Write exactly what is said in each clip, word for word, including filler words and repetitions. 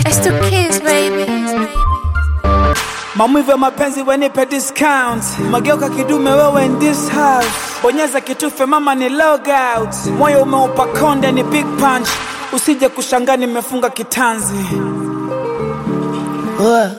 It's two kids, baby. Maumivu ya mapenzi wenipe discount. Mageuka kidume wewe in this house. Bonyeza kitufe mama ni log out. Moyo umeupa konde ni big punch. Usije kushangaa nimefunga kitanzi. Oa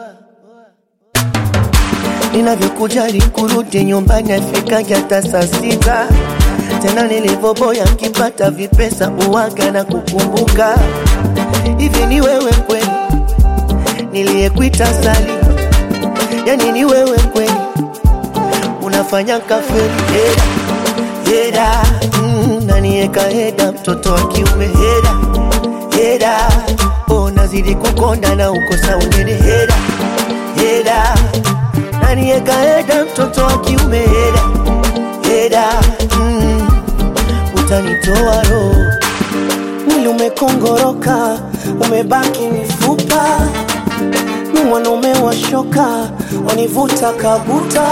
Ninavyokujali kurudi nyumbani afika hata saa sita. Tena nilivoboya kipata vipesa uwaga na kukumbuka. Hivi ni wewe kweli niliyekuita sali? Yani ni wewe kweli unafanya kafeli? Heda, heda, mm, nanieka heda mtoto wa kiume. Heda, heda, oh nazidi kukonda na ukosa unene. Heda, heda, nanieka heda mtoto wa kiume. Heda, heda, mm, utanitoa roho. Mwili umekongoroka, umebaki mifupa. Ni mwanaume wa shoka, wanivuta kabuta.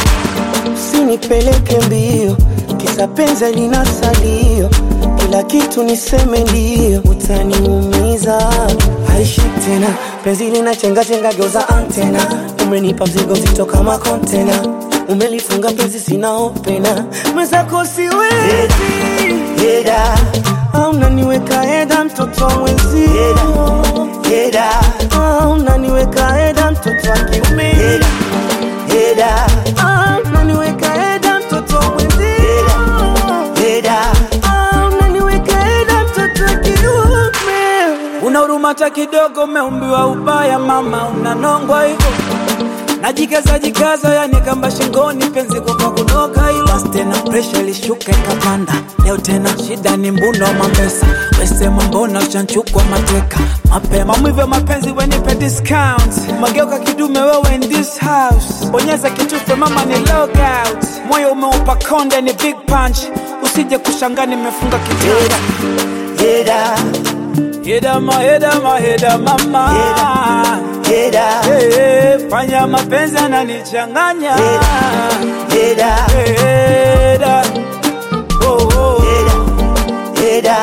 Usinipeleke mbio, kisa penzi lina salio. Kila kitu niseme ndio, utaniumiza. Haishi tena, penzi lina chenga chenga geuza antena. Umenipa mzigo mzito kama container. Umelifunga penzi sina opena. Mwenzako siwezi. Heda, unaniweka heda mtoto mwenzi. Heda, heda, unaniweka heda mtoto wa kiume. Heda, heda, unaniweka heda mtoto mwenzi. Heda, unaniweka heda mtoto wa kiume. Una huruma hata kidogo, umeumbiwa ubaya mama, unanongwa hivyo. Najikaza jikaza yani kamba shingoni, penzi kwa kunoka hilo. Bas tena pressure ilishuka ikapanda. Leo tena shida ni mbuno mambesa. Wesema mbona uchanchukwa mateka mapema. Maumivu ya mapenzi wenipe discount. Mageuka kidume wewe in this house. Bonyeza kitufe mama ni log out. Moyo umeupa konde ni big punch. Usije kushangaa nimefunga kitanda. heda, Heda ma heda ma heda mama. heda, Hey, fanya mapenzi yananichanganya. heda, Heda, oh, oh. heda,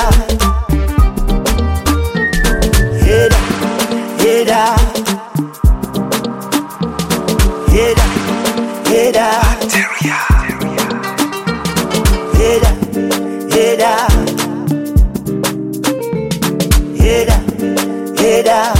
heda, heda, heda, heda, heda, heda, heda, heda.